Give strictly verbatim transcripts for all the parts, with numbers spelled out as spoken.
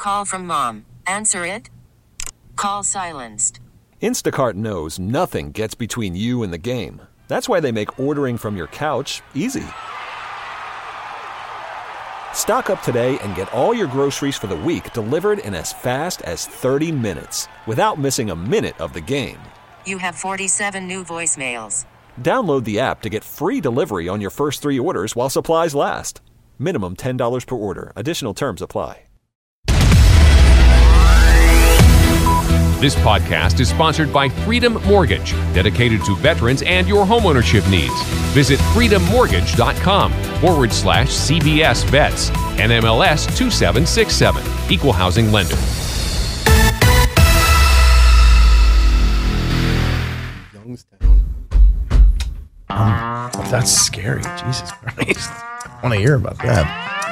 Call from mom. Answer it. Call silenced. Instacart knows nothing gets between you and the game. That's why they make ordering from your couch easy. Stock up today and get all your groceries for the week delivered in as fast as thirty minutes without missing a minute of the game. You have forty-seven new voicemails. Download the app to get free delivery on your first three orders while supplies last. Minimum ten dollars per order. Additional terms apply. This podcast is sponsored by Freedom Mortgage, dedicated to veterans and your homeownership needs. Visit freedommortgage.com forward slash CBS Vets, N M L S two seven six seven, Equal Housing Lender. Youngstown. Um, that's scary. Jesus Christ. I want to hear about that.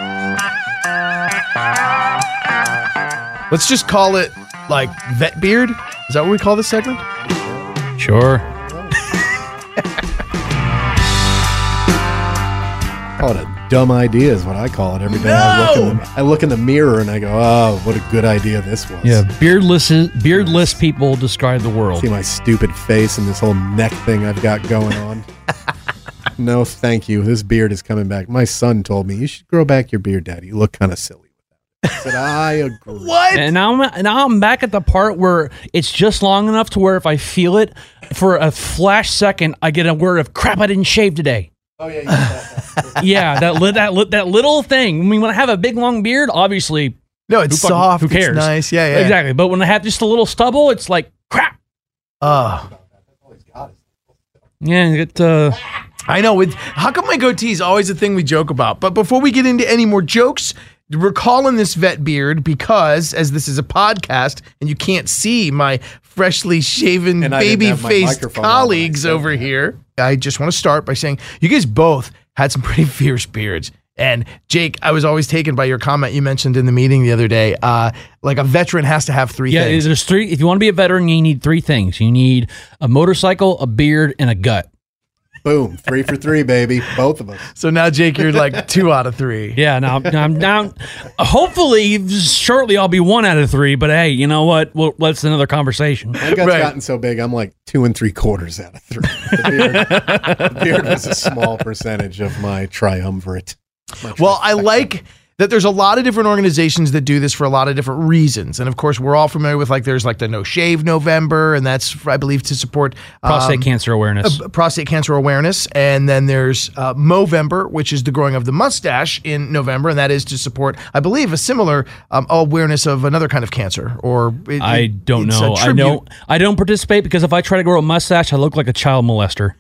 Let's just call it like Vet Beard. Is that what we call this segment? Sure. Call it a dumb idea is what I call it every day. No! I, look in the, I look in the mirror and I go, oh, what a good idea this was. Yeah, beardless beardless people describe the world. See my stupid face and this whole neck thing I've got going on. No, thank you. This beard is coming back. My son told me, you should grow back your beard, Daddy. You look kind of silly. I said, I agree. What? And now I'm, now I'm back at the part where it's just long enough to where if I feel it for a flash second, I get a word of crap, I didn't shave today. Oh, yeah, you that. Yeah, that, li- that, li- that little thing. I mean, when I have a big, long beard, obviously. No, it's who fucking- soft. Who cares? It's nice. Yeah, yeah. Exactly. But when I have just a little stubble, it's like crap. Oh. Yeah, it, uh, I know. With how come my goatee is always a thing we joke about? But before we get into any more jokes, we're calling this vet beard because, as this is a podcast and you can't see my freshly shaven, And I didn't have my baby-faced microphone on colleagues when I said over that. here, I just want to start by saying you guys both had some pretty fierce beards. And Jake, I was always taken by your comment you mentioned in the meeting the other day. Uh, like a veteran has to have three yeah, things. there's three. If you want to be a veteran, you need three things. You need a motorcycle, a beard, and a gut. Boom. Three for three, baby. Both of us. So now, Jake, you're like two out of three. Yeah, now I'm down. Hopefully, shortly I'll be one out of three. But hey, you know what? Well, that's another conversation. My gut's Right. gotten so big, I'm like two and three quarters out of three. The beard, the beard was a small percentage of my triumvirate. My Well, I trifecta. like that there's a lot of different organizations that do this for a lot of different reasons. And of course, we're all familiar with like there's like the No Shave November, and that's, I believe, to support um, Prostate cancer awareness. uh, prostate cancer awareness. And then there's uh, Movember, which is the growing of the mustache in November, and that is to support, I believe, a similar um, awareness of another kind of cancer. Or it, I it- don't it's a know. I tribute. know. I don't participate because if I try to grow a mustache, I look like a child molester.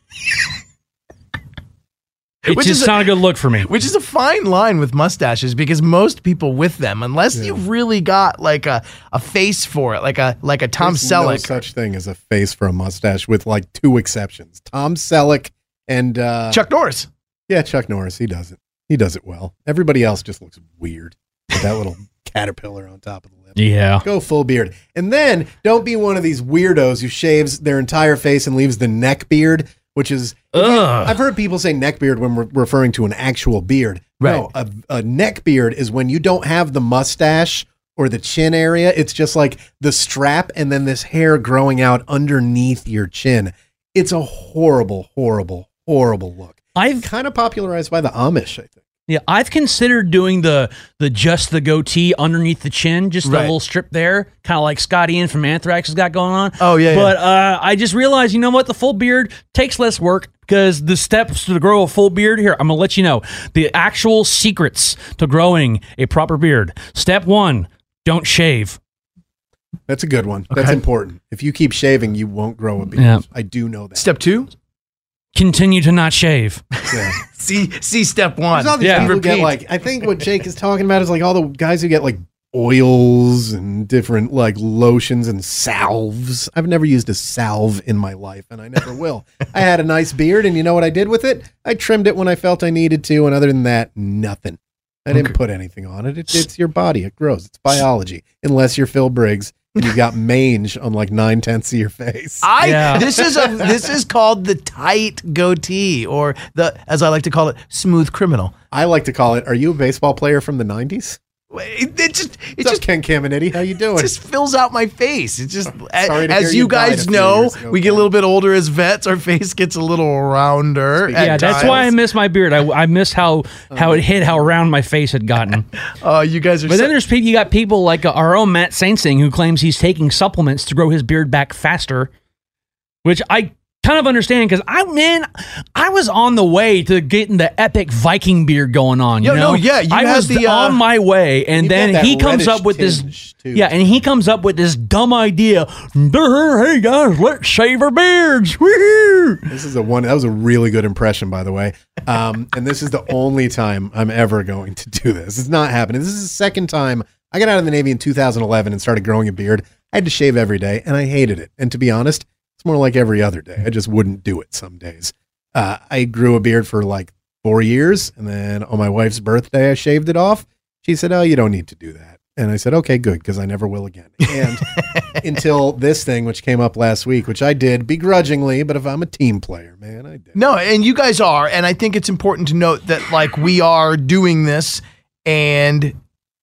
It Which just is a- not a good look for me. Which is a fine line with mustaches because most people with them, unless you've really got like a, a face for it, like a like a Tom There's no Selleck. such thing as a face for a mustache with like two exceptions. Tom Selleck and uh, Chuck Norris. Yeah, Chuck Norris. He does it. He does it well. Everybody else just looks weird with that little caterpillar on top of the lip. Yeah. Go full beard. And then don't be one of these weirdos who shaves their entire face and leaves the neck beard, which is, Ugh. I've heard people say neck beard when we're referring to an actual beard. No, Right. a, a neck beard is when you don't have the mustache or the chin area. It's just like the strap and then this hair growing out underneath your chin. It's a horrible, horrible, horrible look. I've Kind of popularized by the Amish, I think. yeah, I've considered doing the the just the goatee underneath the chin, just the Right. little strip there, kind of like Scotty Ian from Anthrax has got going on. Oh, yeah, But uh, I just realized, you know what? The full beard takes less work because the steps to grow a full beard here. I'm gonna let you know the actual secrets to growing a proper beard. Step one: don't shave. That's a good one. That's Okay. important. If you keep shaving, you won't grow a beard. Yeah. I do know that. Step two, Continue to not shave. Yeah. see see step one. There's all these Yeah. people who get Repeat. like, I think what Jake is talking about is like all the guys who get like oils and different like lotions and salves. I've never used a salve in my life and I never will. I had a nice beard and you know what I did with it? I trimmed it when I felt I needed to. And other than that, nothing. I didn't Okay. put anything on it. it. It's your body. It grows. It's biology. Unless you're Phil Briggs and you've got mange on like nine tenths of your face. I Yeah. this is a this is called the tight goatee, or the, as I like to call it, smooth criminal. I like to call it, are you a baseball player from the nineties? It, it just, it What's just, up, Ken Caminiti? How you doing? it just fills out my face. It just, Sorry to hear as you you died a guys few know, years ago, we get a Ken. little bit older as vets. Our face gets a little rounder. Speaking- at Yeah, that's times. why I miss my beard. I, I miss how how it hit, how round my face had gotten. Oh, you guys are. But so- then there's people. You got people like uh, our own Matt Sainsing who claims he's taking supplements to grow his beard back faster, which I kind of understand because I man, I was on the way to getting the epic Viking beard going on. You Yo, know, no, yeah, you I had was the, uh, on my way, and You've got then that he comes reddish up with this. tinge, too. Yeah, and he comes up with this dumb idea. Hey guys, let's shave our beards. Woo-hoo. This is a one. That was a really good impression, by the way. Um, and this is the only time I'm ever going to do this. It's not happening. This is the second time I got out of the Navy in two thousand eleven and started growing a beard. I had to shave every day, and I hated it. And to be honest, it's more like every other day. I just wouldn't do it some days. Uh, I grew a beard for like four years, and then on my wife's birthday, I shaved it off. She said, "Oh, you don't need to do that." And I said, "Okay, good, because I never will again." And until this thing, which came up last week, which I did begrudgingly, but if I'm a team player, man, I did. No, and you guys are, and I think it's important to note that like we are doing this, and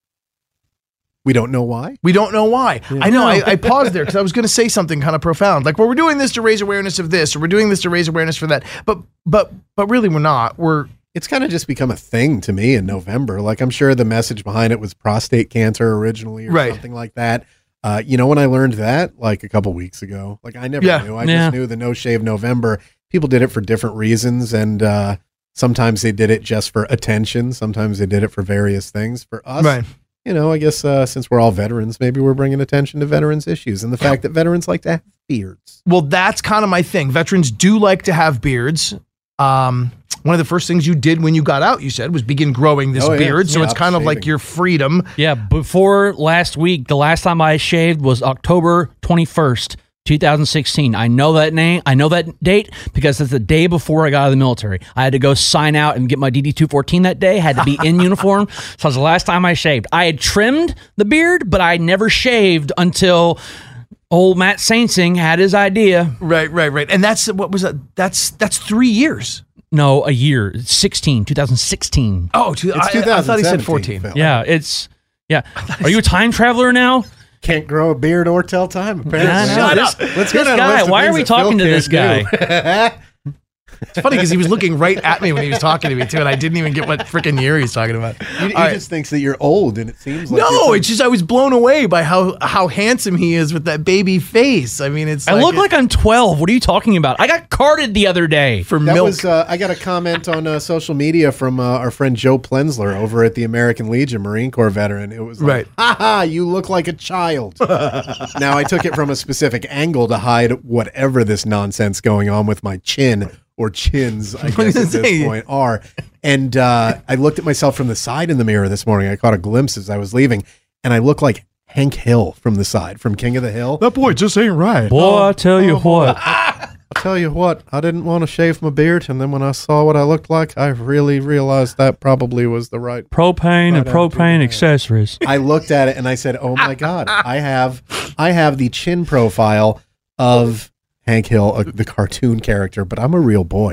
We don't know why. we don't know why. I know. I, I paused there because I was going to say something kind of profound, like, "Well, we're doing this to raise awareness of this, or we're doing this to raise awareness for that." But, but, but really, we're not. We're It's kind of just become a thing to me in November. Like, I'm sure the message behind it was prostate cancer originally or Right. something like that. Uh, you know, when I learned that like a couple weeks ago, like I never Yeah. knew. I Yeah. just knew the No Shave November. People did it for different reasons. And uh, sometimes they did it just for attention. Sometimes they did it for various things. For us, right. you know, I guess uh, since we're all veterans, maybe we're bringing attention to veterans issues and the fact that veterans like to have beards. Well, that's kind of my thing. Veterans do like to have beards. Um, one of the first things you did when you got out, you said, was begin growing this Oh, yeah. beard. So Yeah. it's kind of like Shaving. your freedom. Yeah, before last week, the last time I shaved was October twenty-first, twenty sixteen. I know that name. I know that date because it's the day before I got out of the military. I had to go sign out and get my D D two fourteen that day. Had to be in uniform. So it was the last time I shaved. I had trimmed the beard, but I never shaved until old Matt Sainsing had his idea. Right, right, right. And that's what was that? That's that's three years. No, a year. sixteen, twenty sixteen. Oh, two, I, It's I thought he said twenty seventeen, fourteen. Phil. Yeah, it's yeah. Are you a time traveler now? Can't grow a beard or tell time, apparently. Yeah, I know. Shut This- up. Let's go This down a guy, list of why are things we that Phil talking to this can't do. It's funny because he was looking right at me when he was talking to me too, and I didn't even get what freaking year he's talking about. He, he All right. just thinks that you're old, and it seems like No, you're it's just I was blown away by how how handsome he is with that baby face. I mean, it's I like look it- like I'm twelve. What are you talking about? I got carded the other day. for That milk. was uh, I got a comment on uh, social media from uh, our friend Joe Plensler over at the American Legion, Marine Corps veteran. It was like, Right. "Ha ha, you look like a child." Now I took it from a specific angle to hide whatever this nonsense going on with my chin or chins, I was guess gonna at this say. point are. And uh, I looked at myself from the side in the mirror this morning. I caught a glimpse as I was leaving, and I look like Hank Hill from the side, from King of the Hill. that boy just ain't right. Boy, I tell you what. I'll tell you what, I didn't want to shave my beard, and then when I saw what I looked like, I really realized that probably was the right. Propane and Right, propane yeah. accessories. I looked at it and I said, "Oh my God, I have, I have the chin profile of Hank Hill, uh, the cartoon character, but I'm a real boy."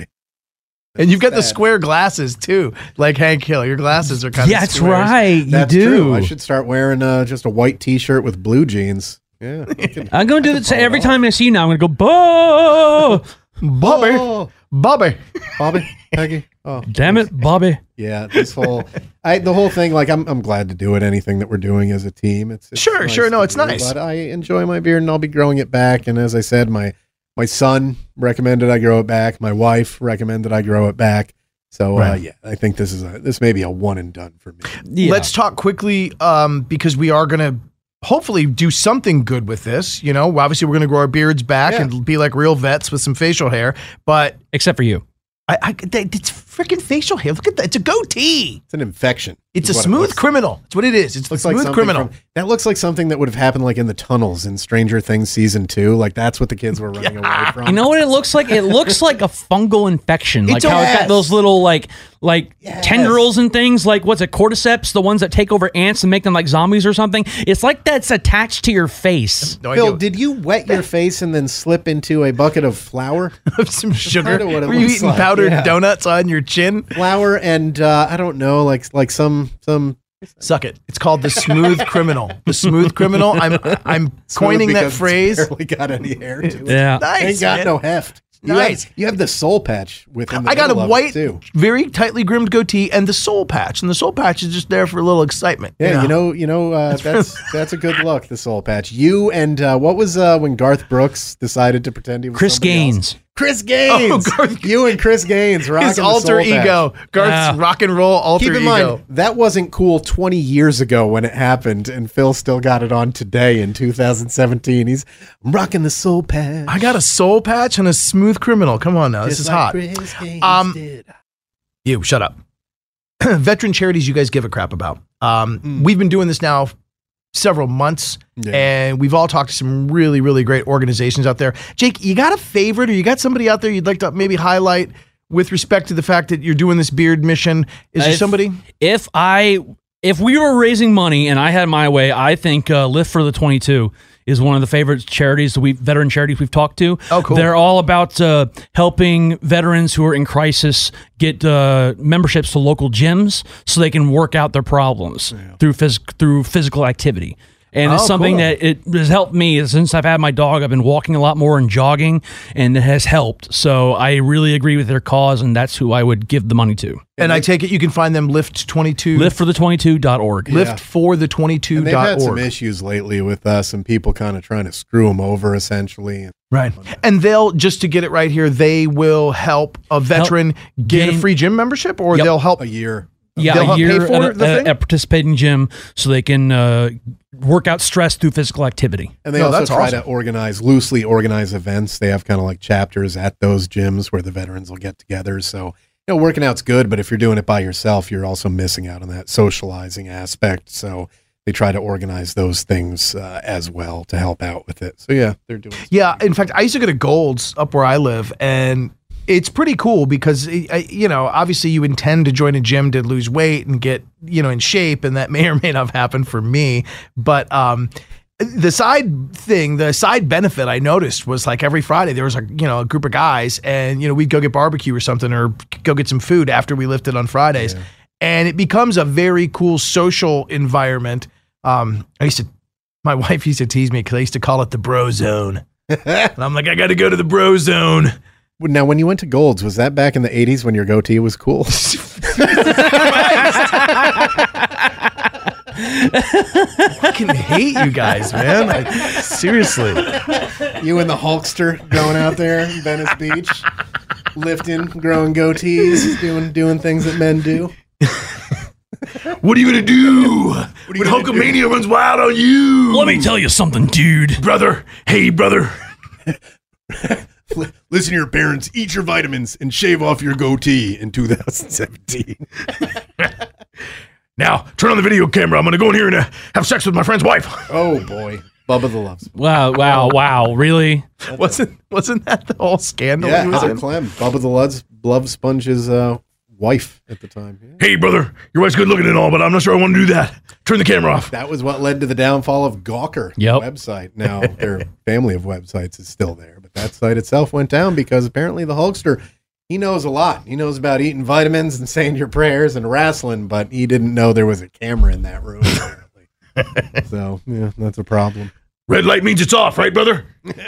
And you've got the sad. square glasses too, like Hank Hill. Your glasses are kind Yeah, of that's squares. right. You That's do. true. I should start wearing uh, just a white T-shirt with blue jeans. Yeah, I could- I'm going to do could that pull it every off. time I see you now. I'm going to go, Bo! Bobby, Oh, Bobby. Bobby, Peggy. Oh, Damn it, Bobby. yeah. This whole, I the whole thing. Like, I'm I'm glad to do it. Anything that we're doing as a team. It's, it's Sure, sure. No, to it's do, nice. But I enjoy my beard, and I'll be growing it back. And as I said, my my son recommended I grow it back. My wife recommended I grow it back. So uh, Right. yeah, I think this is a this may be a one and done for me. Yeah. Let's talk quickly um, because we are going to hopefully do something good with this. You know, obviously we're going to grow our beards back Yeah. and be like real vets with some facial hair. But Except for you. I, I that- it's freaking facial hair. Look at that. It's a goatee. It's an infection. It's a is what it smooth looks like. criminal. It's what it is. It's the Looks like smooth something criminal. from- that looks like something that would have happened like in the tunnels in Stranger Things season two. Like that's what the kids were running away from. You know what it looks like? It looks like a fungal infection. Like It's how it's yes. got those little like like Yes. tendrils and things. Like what's it, cordyceps? The ones that take over ants and make them like zombies or something. It's like that's attached to your face. No Phil, idea. did you wet your face and then slip into a bucket of flour? some sugar. kinda what it Were you looks eating like, powdered yeah. donuts on your chin? Flour and uh, I don't know, like like some some Suck it. It's called the smooth criminal. The smooth criminal. I'm I'm coining that phrase. Barely got any hair to it. Yeah. Nice. Ain't got man. no heft. You Nice. Have, you have the soul patch within the I got a middle of it, white, too. very tightly groomed goatee and the soul patch, and the soul patch is just there for a little excitement. Yeah, you know, you know, uh, that's that's a good look. The soul patch. You and uh, what was uh, when Garth Brooks decided to pretend he was Chris somebody Gaines. else? Chris Gaines. Oh, Garth- You and Chris Gaines rocking his the alter soul patch. ego, Garth's Yeah. rock and roll alter Keep in ego. mind, that wasn't cool twenty years ago when it happened, and Phil still got it on today in two thousand seventeen. He's rocking the soul patch. I got a soul patch and a smooth criminal. Come on now, this Just is like hot. Chris Gaines Um, did. You shut up. Veteran charities you guys give a crap about. Um, We've been doing this now several months, Yeah. and we've all talked to some really, really great organizations out there. Jake, you got a favorite, or you got somebody out there you'd like to maybe highlight with respect to the fact that you're doing this beard mission? Is there If- somebody? If I if we were raising money and I had my way, I think uh, Lift for the twenty-two is one of the favorite charities that we veteran charities we've talked to. Oh, cool. They're all about uh, helping veterans who are in crisis get uh, memberships to local gyms so they can work out their problems through phys- through physical activity. And it's Oh, something cool. that it has helped me since I've had my dog. I've been walking a lot more and jogging, and it has helped. So I really agree with their cause, and that's who I would give the money to. And I take it you can find them Lift twenty-two. lift for the twenty-two dot org. Lift for the twenty-two And they've had dot some org. issues lately with uh, some people kind of trying to screw them over, essentially. Right. And they'll, just to get it right here, they will help a veteran get a gain- free gym membership, or Yep. they'll help. A year. Yeah, They'll a help year pay for at, a, the at thing? a participating gym so they can uh, work out stress through physical activity. And they No, also that's try awesome. to organize, loosely organize events. They have kind of like chapters at those gyms where the veterans will get together. So, you know, working out's good, but if you're doing it by yourself, you're also missing out on that socializing aspect. So they try to organize those things uh, as well to help out with it. So yeah, they're doing Yeah, in fact, I used to go to Gold's up where I live, and it's pretty cool because, uh, you know, obviously you intend to join a gym to lose weight and get, you know, in shape, and that may or may not have happened for me. But um, the side thing, the side benefit I noticed was like every Friday there was a, you know, a group of guys, and, you know, we'd go get barbecue or something, or go get some food after we lifted on Fridays. And it becomes a very cool social environment. Um, I used to, my wife used to tease me because I used to call it the bro zone. And I'm like, I got to go to the bro zone. Now, when you went to Gold's, was that back in the eighties when your goatee was cool? I fucking hate you guys, man. Like, seriously. You and the Hulkster going out there in Venice Beach, lifting, growing goatees, doing doing things that men do. What are you going to do when Hulkamania runs wild on you? Let me tell you something, dude. Brother. Hey, brother. Listen to your parents, eat your vitamins, and shave off your goatee in two thousand seventeen. Now, turn on the video camera. I'm going to go in here and uh, have sex with my friend's wife. Oh, boy. Bubba the Love Sponge. Wow, wow, wow. Really? wasn't wasn't that the whole scandal Yeah, he was Heather in? Clem. Bubba the Love, Love Sponge's uh, wife at the time. Yeah. Hey, brother. Your wife's good looking and all, but I'm not sure I want to do that. Turn the camera off. That was what led to the downfall of Gawker, the Yep. website. Now, their family of websites is still there, but that site itself went down because apparently the Hulkster, he knows a lot. He knows about eating vitamins and saying your prayers and wrestling, but he didn't know there was a camera in that room, apparently. So, yeah, that's a problem. Red light means it's off, right, brother?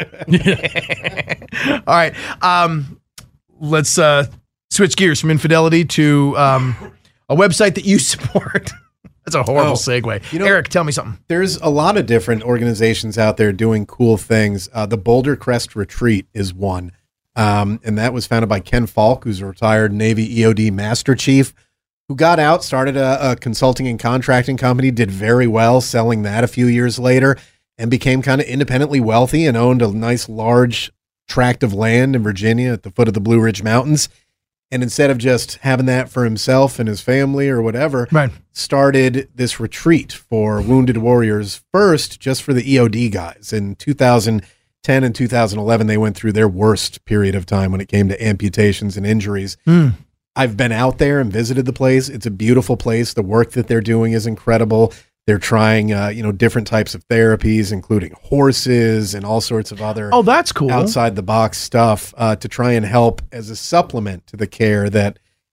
All right. Um, let's uh, switch gears from infidelity to um, a website that you support. That's a horrible Oh, segue. you know- Eric, tell me something. There's a lot of different organizations out there doing cool things. Uh, the Boulder Crest Retreat is one. Um, and that was founded by Ken Falk, who's a retired Navy E O D Master Chief, who got out, started a, a consulting and contracting company, did very well selling that a few years later, and became kind of independently wealthy and owned a nice large tract of land in Virginia at the foot of the Blue Ridge Mountains. And instead of just having that for himself and his family or whatever, Right. started this retreat for wounded warriors first, just for the E O D guys. In two thousand ten and two thousand eleven, they went through their worst period of time when it came to amputations and injuries. Mm. I've been out there and visited the place. It's a beautiful place. The work that they're doing is incredible. They're trying, uh, you know, different types of therapies, including horses and all sorts of other Oh, that's cool. outside the box stuff uh, to try and help as a supplement to the care that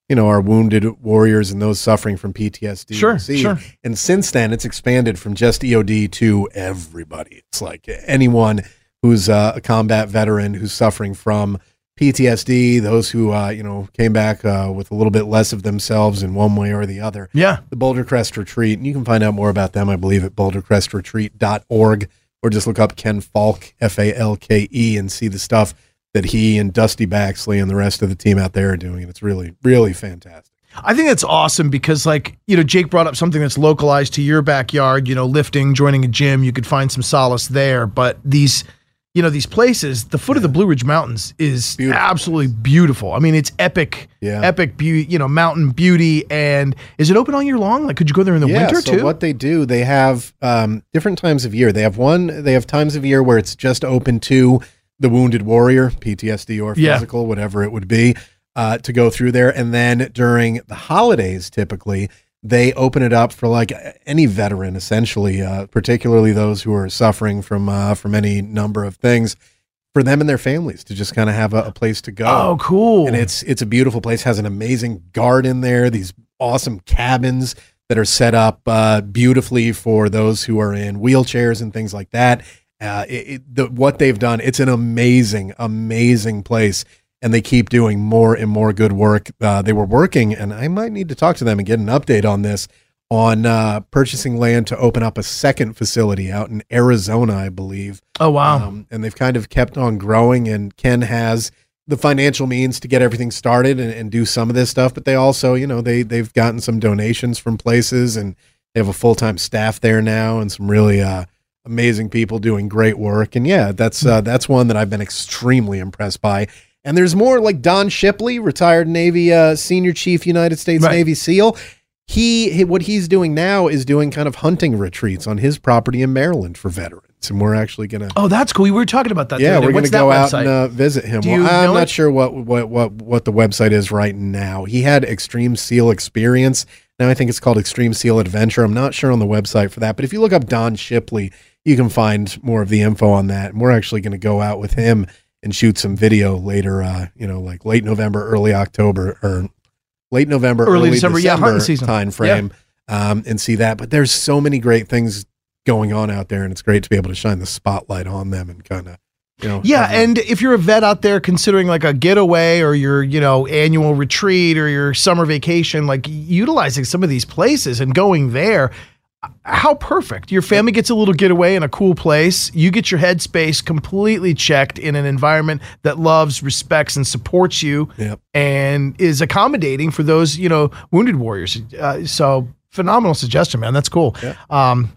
you know, our wounded warriors and those suffering from P T S D. Sure, See. sure. And since then, it's expanded from just E O D to everybody. It's like anyone who's uh, a combat veteran who's suffering from P T S D, those who, uh, you know, came back uh, with a little bit less of themselves in one way or the other. Yeah. The Boulder Crest Retreat. And you can find out more about them, I believe, at boulder crest retreat dot org, or just look up Ken Falk, F A L K E, and see the stuff that he and Dusty Baxley and the rest of the team out there are doing. And it's really, really fantastic. I think that's awesome because, like, you know, Jake brought up something that's localized to your backyard, you know, lifting, joining a gym. You could find some solace there. But these, you know, these places, the foot yeah. of the Blue Ridge Mountains is beautiful. Absolutely beautiful. I mean, it's epic, yeah. epic beauty, you know, mountain beauty. And is it open all year long? Like, could you go there in the yeah, winter so too? What they do, they have um, different times of year. They have one, they have times of year where it's just open to the wounded warrior, P T S D or physical, yeah. whatever it would be, uh, to go through there. And then during the holidays, typically, they open it up for like any veteran, essentially, uh, particularly those who are suffering from uh, from any number of things, for them and their families to just kind of have a, a place to go. Oh, cool! And it's it's a beautiful place. Has an amazing garden there. These awesome cabins that are set up uh, beautifully for those who are in wheelchairs and things like that. Uh, it, it, the, what they've done, it's an amazing, amazing place. And they keep doing more and more good work. Uh, they were working, and I might need to talk to them and get an update on this, on uh, purchasing land to open up a second facility out in Arizona, I believe. Oh, wow. Um, and they've kind of kept on growing, and Ken has the financial means to get everything started and, and do some of this stuff. But they also, you know, they, they've gotten some donations from places, and they have a full-time staff there now and some really uh, amazing people doing great work. And yeah, that's uh, that's one that I've been extremely impressed by. And there's more, like Don Shipley, retired Navy uh, Senior Chief, United States right. Navy SEAL. He, he what he's doing now is doing kind of hunting retreats on his property in Maryland for veterans, and we're actually gonna. Oh, that's cool. We were talking about that. Yeah, we're What's gonna go out website? and uh, visit him. Do Well, you I'm know not it? sure what what what what the website is right now. He had Extreme SEAL Experience. Now I think it's called Extreme SEAL Adventure. I'm not sure on the website for that, but if you look up Don Shipley, you can find more of the info on that. And we're actually going to go out with him and shoot some video later, uh, you know, like late November, early October, or late November, early, early December, December, yeah, hunting season time frame, yeah. um, and see that. But there's so many great things going on out there, and it's great to be able to shine the spotlight on them and kind of, you know. Yeah, everyone. and if you're a vet out there considering like a getaway or your, you know, annual retreat or your summer vacation, like utilizing some of these places and going there, how perfect. Your family gets a little getaway in a cool place. You get your headspace completely checked in an environment that loves, respects, and supports you, yep. and is accommodating for those, you know, wounded warriors. Uh, so phenomenal suggestion, man. That's cool. Yeah. Um,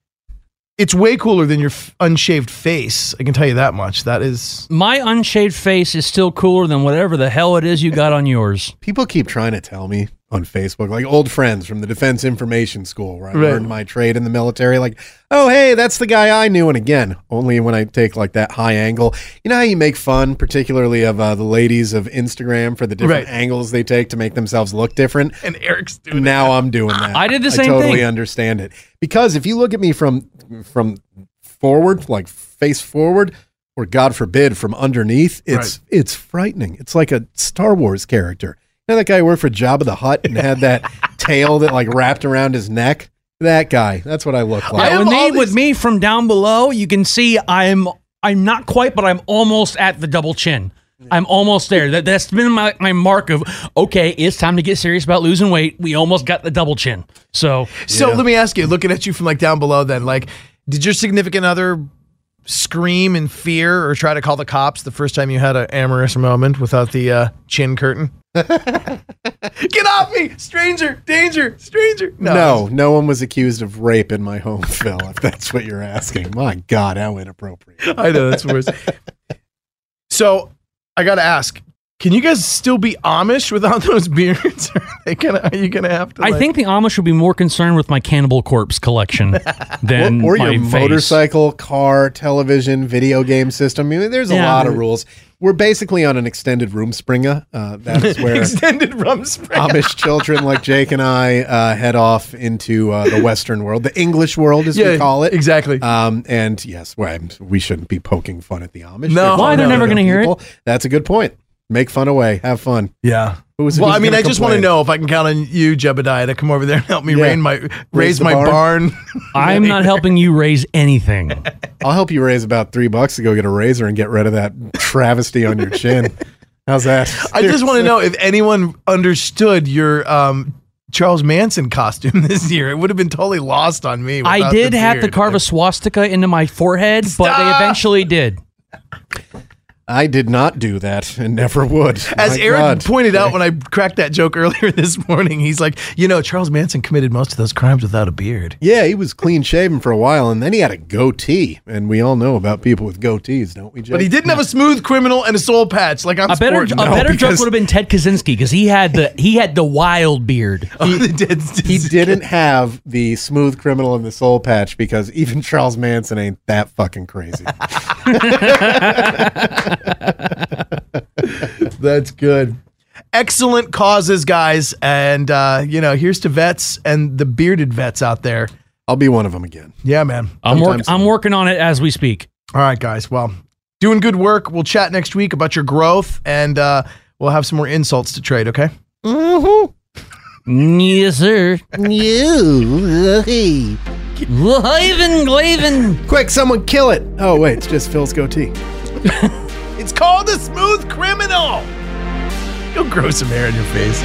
it's way cooler than your f- unshaved face. I can tell you that much. That is... My unshaved face is still cooler than whatever the hell it is you got on yours. People keep trying to tell me on Facebook, like old friends from the Defense Information School where I Right. learned my trade in the military, like, oh, hey, that's the guy I knew. And again, only when I take like that high angle. You know how you make fun, particularly of uh, the ladies of Instagram for the different Right. angles they take to make themselves look different? And Eric's doing Now I'm doing that. I did the I same totally thing. understand it. Because if you look at me from from forward, like face forward, or God forbid from underneath, it's Right. it's frightening. It's like a Star Wars character. You know that guy who worked for Jabba the Hutt and had that tail that like wrapped around his neck? That guy. That's what I look I like. have with me, all these- with me from down below, you can see I'm I'm not quite, but I'm almost at the double chin. I'm almost there. That, that's been my, my mark of, okay, it's time to get serious about losing weight. We almost got the double chin. So, So Yeah. let me ask you, looking at you from like down below then, like, did your significant other scream in fear or try to call the cops the first time you had an amorous moment without the uh, chin curtain? Get off me! Stranger! Danger! Stranger! No, no one was accused of rape in my home, Phil, if that's what you're asking. My God, how inappropriate. I know, that's worse. So, I gotta ask, can you guys still be Amish without those beards? Are, they gonna, are you gonna have to, I like- think the Amish would be more concerned with my Cannibal Corpse collection than Or, or my your face. motorcycle, car, television, video game system. I mean, there's a Yeah, lot of but- rules. We're basically on an extended room springer. Uh, that is where extended rum spray? Amish children like Jake and I uh, head off into uh, the Western world, the English world, as we call it. Exactly. Um, and yes, well, I'm- we shouldn't be poking fun at the Amish. No. They're Why? They're fine never other gonna hear it. people. That's a good point. Make fun away. Have fun. Yeah. Who's, Well, who's I mean, gonna I just want to complain? know if I can count on you, Jebediah, to come over there and help me Yeah. rain my, raise, Raise the my barn. barn. I'm not helping you raise anything. I'll help you raise about three bucks to go get a razor and get rid of that travesty on your chin. How's that? I just want to know if anyone understood your um, Charles Manson costume this year. It would have been totally lost on me. I without did the have to beard. carve a swastika into my forehead, but they Stop! eventually did. I did not do that and never would. As My Eric God. pointed out when I cracked that joke earlier this morning, he's like, you know, Charles Manson committed most of those crimes without a beard. Yeah, he was clean shaven for a while, and then he had a goatee. And we all know about people with goatees, don't we, Jay? But he didn't have a smooth criminal and a soul patch like I'm A better, a sporting now, better joke because- would have been Ted Kaczynski because he had the he had the wild beard. Oh, the dead- He didn't have the smooth criminal and the soul patch because even Charles Manson ain't that fucking crazy. That's good. Excellent causes, guys. And, uh, you know, here's to vets and the bearded vets out there. I'll be one of them again. Yeah, man. I'm, work, Sometime I'm soon. working on it as we speak. All right, guys. Well, doing good work. We'll chat next week about your growth, and uh, we'll have some more insults to trade, okay? Yes, sir. You. Glaven, Glaven. Quick, someone kill it. Oh, wait, it's just Phil's goatee. It's called a smooth criminal. Go grow some hair in your face.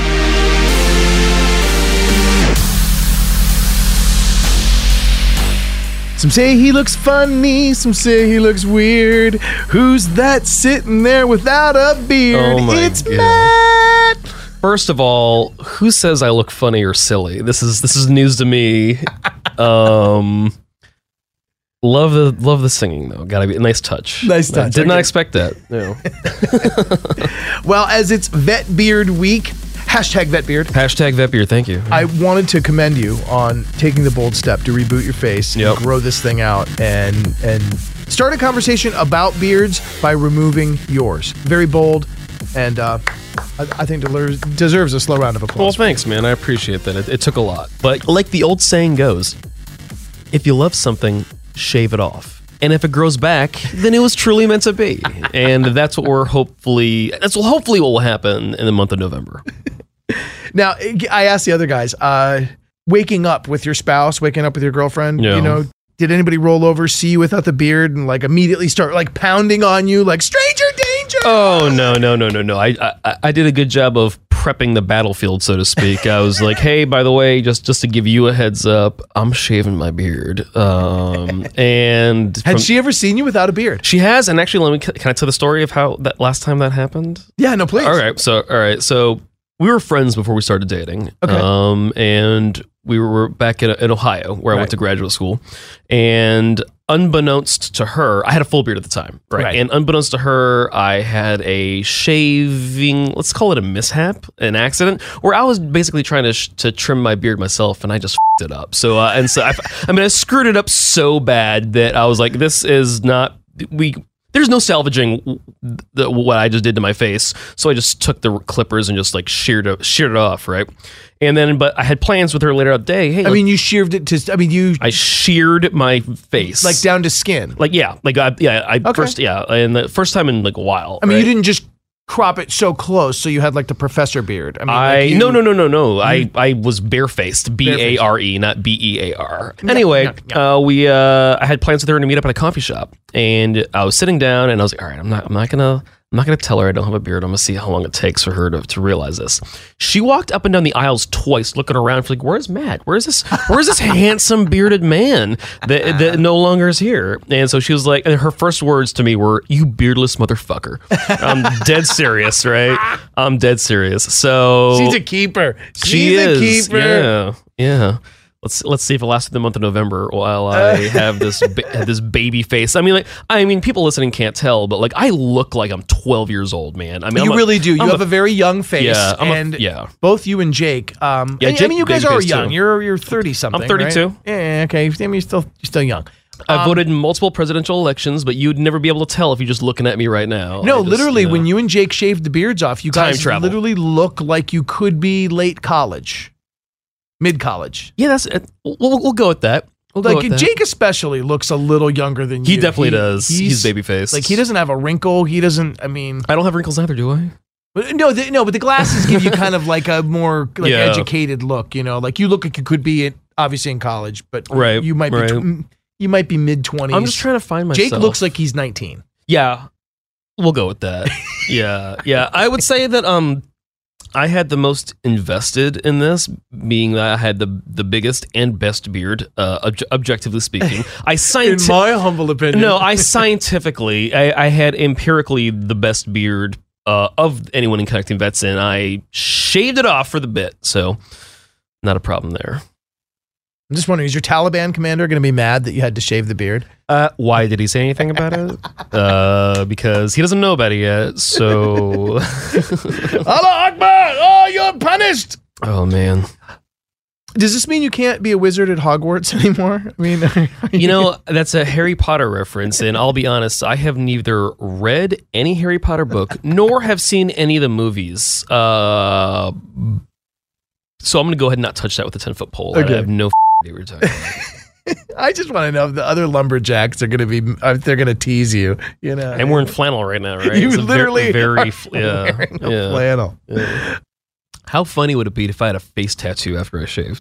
Some say he looks funny, some say he looks weird. Who's that sitting there without a beard? Oh my it's God. Matt. First of all, who says I look funny or silly? This is this is news to me. Um, love the love the singing though. Got to be a nice touch. Nice I touch, did not okay. expect that. No. Well, as it's Vet Beard Week, hashtag Vet Beard, Hashtag Vetbeard. Thank you. I wanted to commend you on taking the bold step to reboot your face, Yep. and grow this thing out, and and start a conversation about beards by removing yours. Very bold, and uh, I, I think deserves, deserves a slow round of Well, applause. thanks, man. I appreciate that. It, it took a lot, but like the old saying goes, if you love something, shave it off. And if it grows back, then it was truly meant to be. And that's what we're hopefully, that's what hopefully what will happen in the month of November. Now, I asked the other guys, uh, waking up with your spouse, waking up with your girlfriend, Yeah. you know, did anybody roll over, see you without the beard, and like immediately start like pounding on you, like stranger danger? Oh no no no no no! I, I I did a good job of prepping the battlefield, so to speak. I was like, hey, by the way, just just to give you a heads up, I'm shaving my beard. Um, and Had from- she ever seen you without a beard? She has, and actually, let me can I tell the story of how that last time that happened? Yeah, no, please. All right, so all right, so we were friends before we started dating. Okay. Um, and we were back in, in Ohio where I Right. went to graduate school, and unbeknownst to her, I had a full beard at the time, right? Right. And unbeknownst to her, I had a shaving, let's call it a mishap, an accident, where I was basically trying to sh- to trim my beard myself, and I just f***ed it up. So, uh, and so I, I mean, I screwed it up so bad that I was like, this is not we. There's no salvaging the, what I just did to my face, so I just took the clippers and just like sheared it, sheared it off, right? And then, but I had plans with her later that day. Hey, I mean, you sheared it to, I mean, you I sheared my face, like down to skin. like yeah, like I, yeah, I Okay. first yeah, and the first time in like a while. I mean, right? you didn't just crop it so close so you had like the professor beard. I mean, I like you, no no no no no. I I was barefaced, B A Barefaced. R E, not B E A R. Anyway, yeah, yeah. uh, we uh, I had plans with her to meet up at a coffee shop, and I was sitting down, and I was like, all right, I'm not I'm not gonna. I'm not going to tell her I don't have a beard. I'm going to see how long it takes for her to, to realize this. She walked up and down the aisles twice looking around. She's like, where's Matt? Where's this Where's this handsome bearded man that, that no longer is here? And so she was like, and her first words to me were, you beardless motherfucker. I'm dead serious, right? I'm dead serious. So she's a keeper. She's she a is. keeper. Yeah. Yeah. Let's let's see if it lasts through the month of November while I have this ba- this baby face. I mean, like, I mean, people listening can't tell, but like, I look like I'm twelve years old, man. I mean, You I'm a- really do. You I'm have a, very young face, Yeah, I'm a- and yeah. both you and Jake. Um, Yeah, I- I Jake- mean, you guys baby are face, young. too. You're you're thirty something. I'm thirty-two. Right? Yeah, okay. I mean, you're still you're still young. I Um, voted in multiple presidential elections, but you'd never be able to tell if you're just looking at me right now. No, I just, literally, you know. when you and Jake shaved the beards off, you Time guys travel. literally look like you could be late college, mid college. Yeah, that's it. We'll, we'll go with that. We'll go like with that. Jake especially looks a little younger than He you. definitely does. He's babyface. Like he doesn't have a wrinkle. He doesn't. I mean, I don't have wrinkles either, do I? but no, the, no. But the glasses give you kind of like a more like Yeah. educated look. You know, like you look like you could be in, obviously in college, but Right, you might right. be tw- you might be mid twenties. I'm just trying to find myself. Jake looks like he's nineteen. Yeah, we'll go with that. yeah, yeah. I would say that um, I had the most invested in this, being that I had the the biggest and best beard, uh, ob- objectively speaking. I In scientifically, my humble opinion, no, I scientifically, I, I had empirically the best beard uh, of anyone in Connecting Vets, and I shaved it off for the bit, so not a problem there. I'm just wondering, is your Taliban commander going to be mad that you had to shave the beard? Uh, why did he say anything about it? Uh, because he doesn't know about it yet. So, Allah Akbar! Oh, you're punished. oh man, Does this mean you can't be a wizard at Hogwarts anymore? I mean, you know that's a Harry Potter reference, and I'll be honest, I have neither read any Harry Potter book nor have seen any of the movies. Uh, so I'm gonna go ahead and not touch that with a ten foot pole. Okay. I have no idea what you're talking about. I just want to know if the other lumberjacks are going to be, if they're going to tease you. You know, I'm wearing flannel right now, right? You It's a ver- literally very, are fl- yeah, wearing a yeah, flannel. yeah. How funny would it be if I had a face tattoo after I shaved?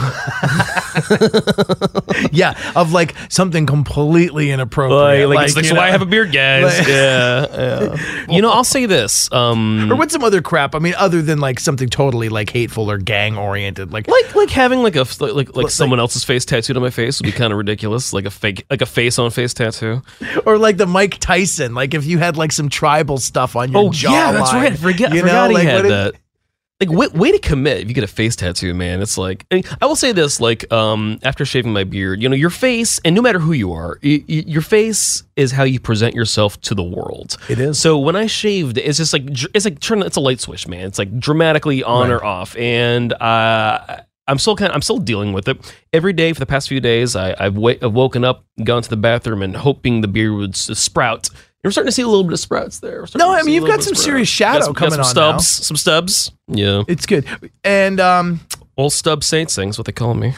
Yeah, of like something completely inappropriate. Like, like, it's like, you so know, why I have a beard, guys? Like- yeah, yeah. You know, I'll say this. Um, or what's some other crap? I mean, other than like something totally like hateful or gang oriented, like like like having like a like like, like Like- someone else's face tattooed on my face would be kind of ridiculous. Like a fake like a face on face tattoo. or like the Mike Tyson, like if you had like some tribal stuff on your Oh jawline. yeah, that's right. I forget. I you forgot know, he like, had what if- that. Like way, way to commit if you get a face tattoo, man. It's like I, mean, I will say this: like um, after shaving my beard, you know, your face, and no matter who you are, y- y- your face is how you present yourself to the world. It is. So when I shaved, it's just like dr- it's like turn. It's a light switch, man. It's like dramatically on Right. or off, and uh, I'm still kind. Of, I'm still dealing with it every day for the past few days. I, I've, wa- I've woken up, gone to the bathroom, and hoping the beard would s- sprout. You're starting to see a little bit of sprouts there. We're starting No, to I see mean, a you've little got bit some of serious sprout. shadow Got some, coming got some on stubs, some stubs. Yeah, It's good. And um, old stub saint things, what they call me.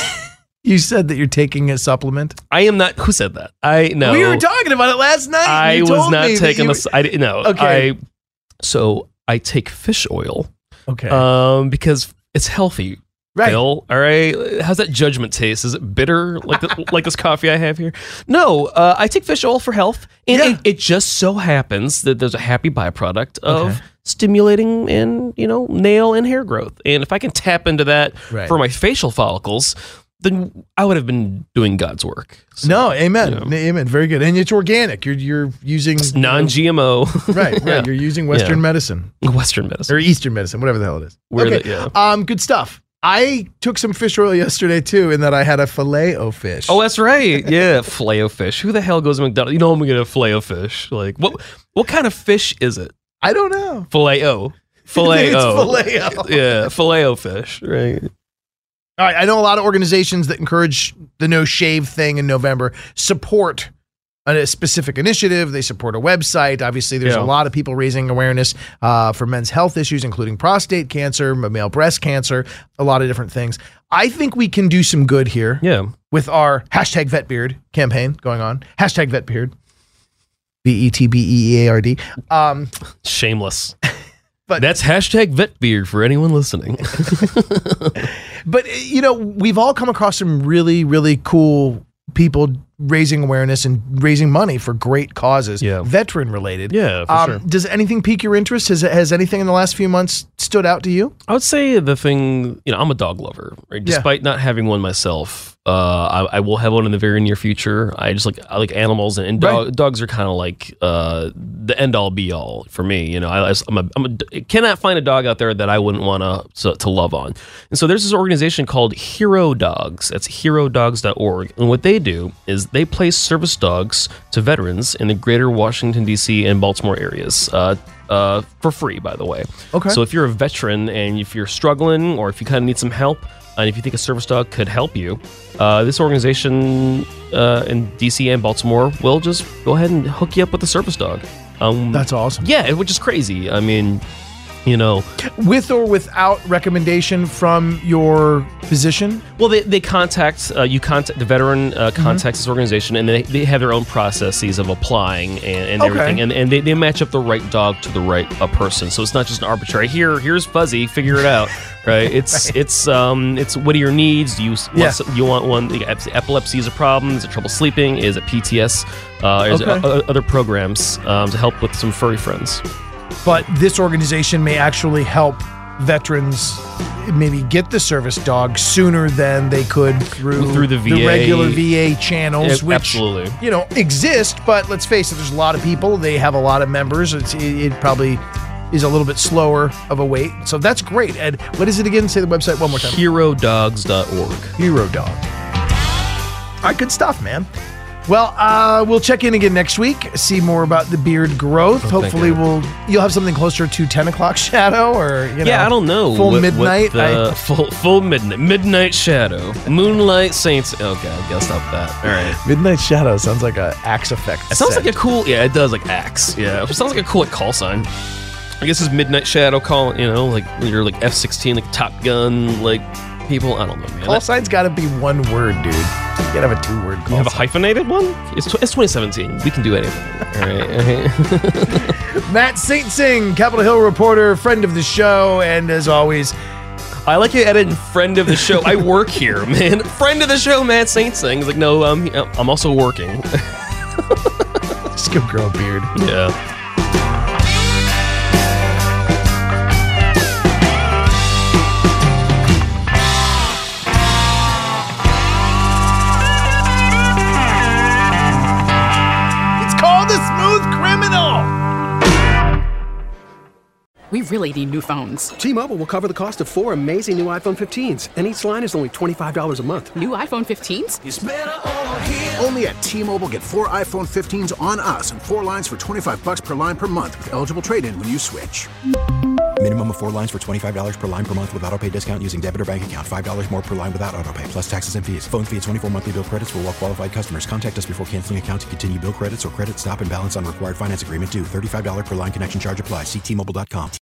you said that you're taking a supplement. I am not. Who said that? I know. We were talking about it last night. I You was told not me that taking you- this. I didn't know. Okay. I, so I take fish oil, Okay. um, because it's healthy. Right. Bill, all right. How's that judgment taste? Is it bitter like the, like this coffee I have here? No, uh, I take fish oil for health, and Yeah. it, it just so happens that there's a happy byproduct of Okay. stimulating and you know nail and hair growth. And if I can tap into that Right. for my facial follicles, then I would have been doing God's work. So, No, amen. Yeah. Amen. Very good. And it's organic. You're you're using non-G M O, Right, right. Yeah. You're using Western Yeah. medicine. Western medicine. Or Eastern medicine, whatever the hell it is. Where okay. the- yeah. Um, good stuff. I took some fish oil yesterday too, in that I had a filet o fish. Oh, that's right. Yeah, filet o fish. Who the hell goes to McDonald's? You know I'm gonna get a filet o fish. Like what? What kind of fish is it? I don't know. Filet o. Filet It's o. filet-o. Yeah, filet o fish. Right. All right, I know a lot of organizations that encourage the no shave thing in November support a specific initiative. They support a website. Obviously, there's Yeah. a lot of people raising awareness uh, for men's health issues, including prostate cancer, male breast cancer, a lot of different things. I think we can do some good here Yeah. with our hashtag VetBeard campaign going on. Hashtag VetBeard. V E T B E E A R D. Um, Shameless. But- that's hashtag vetbeard for anyone listening. But, you know, we've all come across some really, really cool people raising awareness and raising money for great causes, Yeah. veteran related. Yeah, for um, sure. Does anything pique your interest? Has, has anything in the last few months stood out to you? I would say the thing, you know, I'm a dog lover, right? Yeah. Despite not having one myself, uh, I, I will have one in the very near future. I just like I like animals, and, and dog, Right. dogs are kind of like uh, the end all be all for me. You know, I, I'm a, I'm a cannot find a dog out there that I wouldn't want to to love on. And so there's this organization called Hero Dogs. That's hero dogs dot org, and what they do is they place service dogs to veterans in the greater Washington, D C and Baltimore areas. Uh, uh, for free, by the way. Okay. So if you're a veteran and if you're struggling or if you kind of need some help, and if you think a service dog could help you, uh, this organization uh, in D C and Baltimore will just go ahead and hook you up with a service dog. Um, That's awesome. yeah, which is crazy. I mean, You know, with or without recommendation from your physician? well, they, they contact uh, you contact the veteran uh, contacts this organization, and they, they have their own processes of applying and, and Okay. everything, and, and they, they match up the right dog to the right uh, person. So it's not just an arbitrary. Here, here's Fuzzy, figure it out. Right? It's Right. it's um it's what are your needs? Do you want Yeah. some- you want one? Epilepsy is a problem. Is it trouble sleeping? Is it P T S? Uh, is Okay. it o- other programs um, to help with some furry friends? But this organization may actually help veterans maybe get the service dog sooner than they could through, Through the V A. regular V A channels, Yeah, which absolutely. you know exist. But let's face it, there's a lot of people. They have a lot of members. It's, it, it probably is a little bit slower of a wait. So that's great. Ed, what is it again? Say the website one more time. hero dogs dot org. Hero Dog. All right, good stuff, man. Well, uh, we'll check in again next week, see more about the beard growth. Oh, thank Hopefully, you. we'll you'll have something closer to ten o'clock shadow, or you know, Yeah, I don't know. full what- what midnight. the- I- full full midnight. Midnight Shadow. Moonlight Saints. Oh god, I guess stop that. All right. Midnight Shadow sounds like a axe effect. It sounds set. like a cool. Yeah, it does. Like axe. Yeah, it sounds like a cool like, call sign. I guess it's Midnight Shadow call. You know, like when you're like F sixteen, like Top Gun, like people. I don't know, man. call sign's got to be one word, dude. You gotta have a two word call. You have a sign. hyphenated one? It's, tw- it's twenty seventeen. We can do anything. All right. All right. Matt Saint Singh, Capitol Hill reporter, friend of the show, and as always, I like you added friend of the show. I work here, man. Friend of the show, Matt Saint Singh. He's like, no, um, I'm also working. just go grow a beard. Yeah. It's called a smooth criminal. We really need new phones. T-Mobile will cover the cost of four amazing new iPhone fifteens, and each line is only twenty-five dollars a month. New iPhone fifteens? Only at T-Mobile, get four iPhone fifteens on us and four lines for twenty-five bucks per line per month with eligible trade-in when you switch. Minimum of four lines for twenty-five dollars per line per month with auto pay discount using debit or bank account. five dollars more per line without auto pay, plus taxes and fees. Phone fee at twenty-four monthly bill credits for well-qualified customers. Contact us before canceling account to continue bill credits or credit stop and balance on required finance agreement due. thirty-five dollars per line connection charge applies. See T Mobile dot com.